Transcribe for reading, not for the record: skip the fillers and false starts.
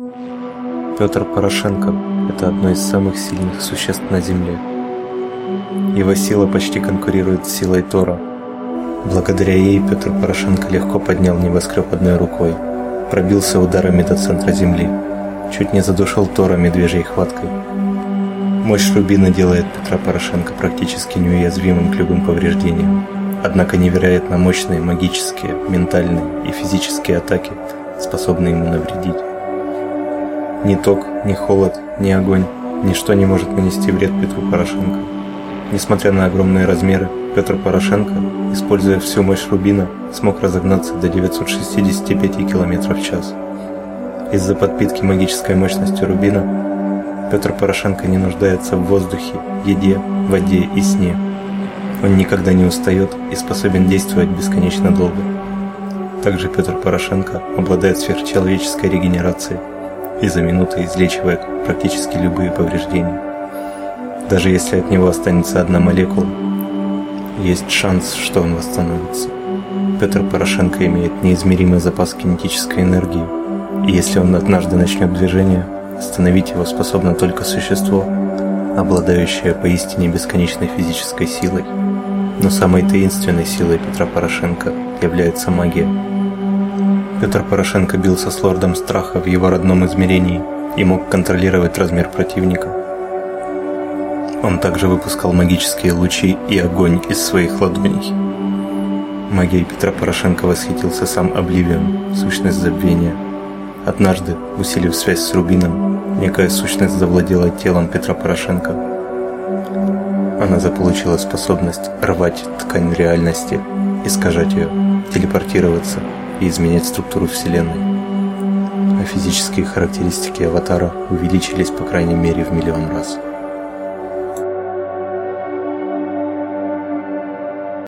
Петр Порошенко – это одно из самых сильных существ на Земле. Его сила почти конкурирует с силой Тора. Благодаря ей Петр Порошенко легко поднял небоскреб одной рукой, пробился ударами до центра Земли, чуть не задушил Тора медвежьей хваткой. Мощь Рубина делает Петра Порошенко практически неуязвимым к любым повреждениям. Однако невероятно мощные магические, ментальные и физические атаки способны ему навредить. Ни ток, ни холод, ни огонь, ничто не может нанести вред Петру Порошенко. Несмотря на огромные размеры, Петр Порошенко, используя всю мощь Рубина, смог разогнаться до 965 км в час. Из-за подпитки магической мощностью Рубина Петр Порошенко не нуждается в воздухе, еде, воде и сне. Он никогда не устает и способен действовать бесконечно долго. Также Петр Порошенко обладает сверхчеловеческой регенерацией и за минуты излечивает практически любые повреждения. Даже если от него останется одна молекула, есть шанс, что он восстановится. Петр Порошенко имеет неизмеримый запас кинетической энергии, и если он однажды начнет движение, остановить его способно только существо, обладающее поистине бесконечной физической силой. Но самой таинственной силой Петра Порошенко является магия. Петр Порошенко бился с лордом страха в его родном измерении и мог контролировать размер противника. Он также выпускал магические лучи и огонь из своих ладоней. Магией Петра Порошенко восхитился сам Обливион, сущность забвения. Однажды, усилив связь с Рубином, некая сущность завладела телом Петра Порошенко. Она заполучила способность рвать ткань реальности, искажать ее, телепортироваться и изменять структуру Вселенной. А физические характеристики аватара увеличились по крайней мере в 1 000 000 раз.